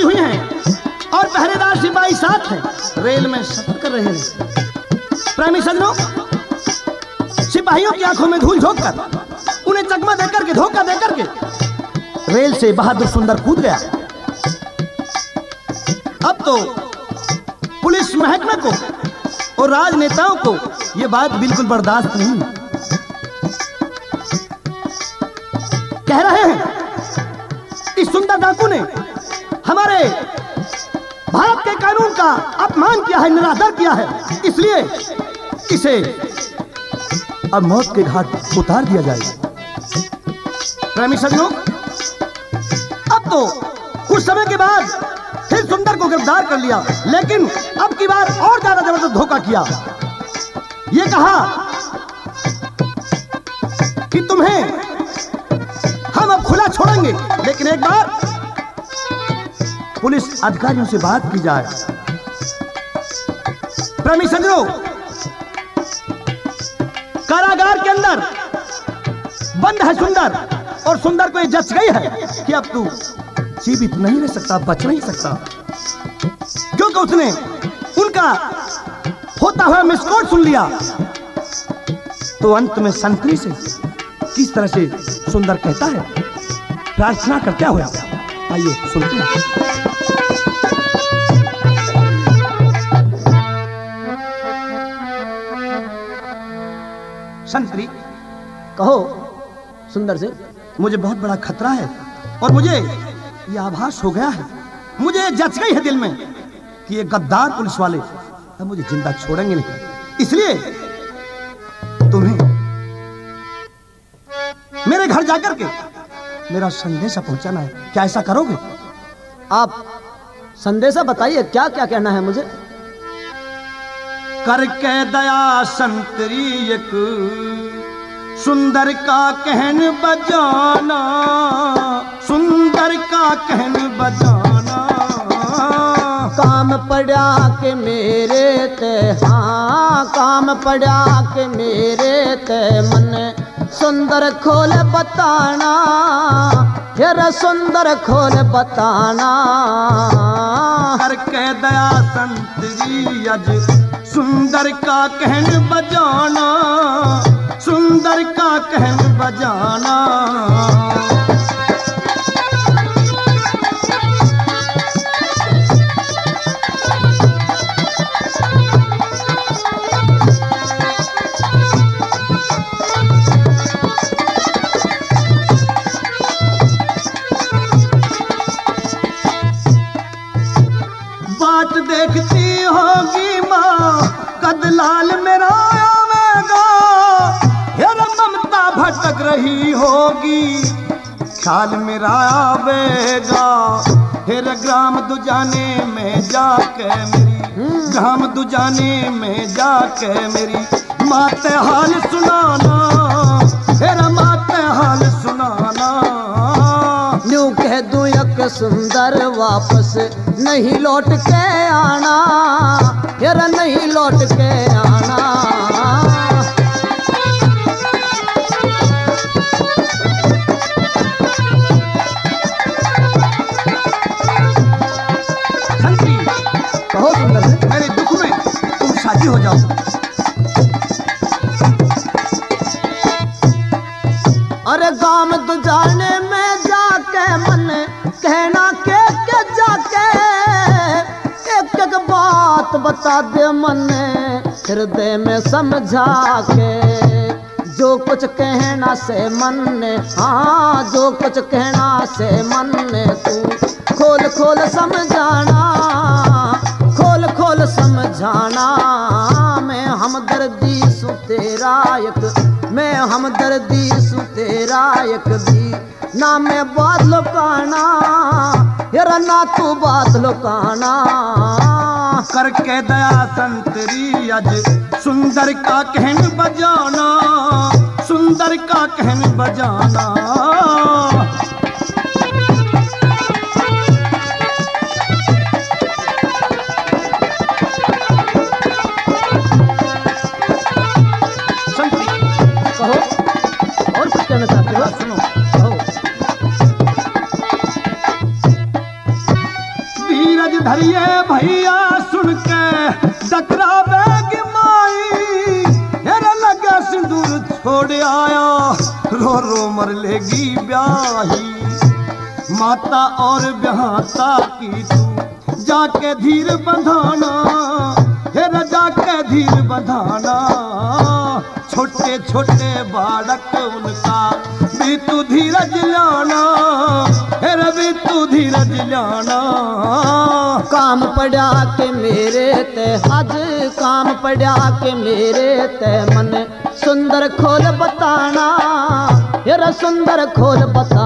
हुई हैं और पहरेदार सिपाही साथ हैं, रेल में सफर कर रहे हैं। प्रेमी सज्जनों, सिपाहियों की आंखों में धूल झोंक कर, उन्हें चकमा देकर के, धोखा देकर के रेल से बहादुर सुंदर कूद गया। अब तो पुलिस महकमे को और राजनेताओं को यह बात बिल्कुल बर्दाश्त नहीं। कह रहे हैं इस सुंदर डाकू ने हमारे भारत के कानून का अपमान किया है, निरादर किया है, इसलिए इसे अब मौत के घाट उतार दिया जाएगा। प्रेमी सज्जनों, अब तो कुछ समय के बाद फिर सुंदर को गिरफ्तार कर लिया, लेकिन अब की बार और ज्यादा जबरदस्त धोखा किया। ये कहा कि तुम्हें हम अब खुला छोड़ेंगे, लेकिन एक बार पुलिस अधिकारियों से बात की जाए। प्रेमी सज्जनों, कारागार के अंदर बंद है सुंदर, और सुंदर को ये जच गई है कि अब तू जीवित नहीं रह सकता, बच नहीं सकता, क्योंकि उसने उनका होता हुआ मिसकोट सुन लिया। तो अंत में संतरी से किस तरह से सुंदर कहता है, प्रार्थना करता हुआ। आइए सुनते हैं। संतरी, कहो सुंदर से। मुझे बहुत बड़ा खतरा है और मुझे यह आभास हो गया है, मुझे ये जच गई है दिल में कि ये गद्दार पुलिस वाले अब मुझे जिंदा छोड़ेंगे नहीं, इसलिए तुम्हें मेरे घर जाकर के मेरा संदेशा पहुंचाना है। क्या ऐसा करोगे? आप संदेशा बताइए, क्या क्या कहना है मुझे। करके दया संतरी एक सुंदर का कहन बजाना, सुंदर का कहन बजाना। काम पड़ा के मेरे ते, हाँ काम पड़ा के मेरे ते मन सुंदर खोल बताना, फिर सुंदर खोल बताना। करके दया संतरी अज सुंदर का कहन बजाना, सुंदर का कहन बजाना। बाट देखती होगी माँ, कदलाल मेरा आवेगा, हेर ममता भटक रही होगी, ख्याल मेरा आवेगा। हेर ग्राम दुजाने में जाके मेरी, ग्राम दुजाने में जाके मेरी माते हाल सुनाना, हेर माते हाल सुनाना। न्यू कह दूं एक सुंदर वापस नहीं लौट के आना, यार नहीं लौट के आना। कहो सुंदर से, मेरे दुख में तुम साझी हो जाओ। अरे गाम दुजाने में जाके मन कहना के जाके, एक एक बात बता दे मन हृदय में समझा के। जो कुछ कहना से मन ने, हाँ जो कुछ कहना से मन ने, तू खोल खोल समझाना, खोल खोल समझाना। मैं हमदर्दी सु तेरा एक, मैं हमदर्दी सु तेरा एक भी ना मैं बात लुकाना, यार ना तू बात लुकाना। करके दया संतरी अज सुंदर का कहन बजाना, सुंदर का कहन बजाना। कहो और कुछ कहना चाहते हो? सुनो, कहो। अरे भैया सुन के डकरा बैग माई, हेरा लगा सिंदूर छोड़ आया, रो रो मर लेगी ब्याही। माता और ब्याहता की तू जाके धीर बंधाना, हेरा जाके धीर बंधाना। छोटे छोटे बालक उनका भी तू धीरज लाना, हेरा भी तू धीरज लाना। काम पड़ा के मेरे ते आज काम पड़ा के मेरे ते मन सुंदर खोल बताना, हेरा सुंदर खोल बताना।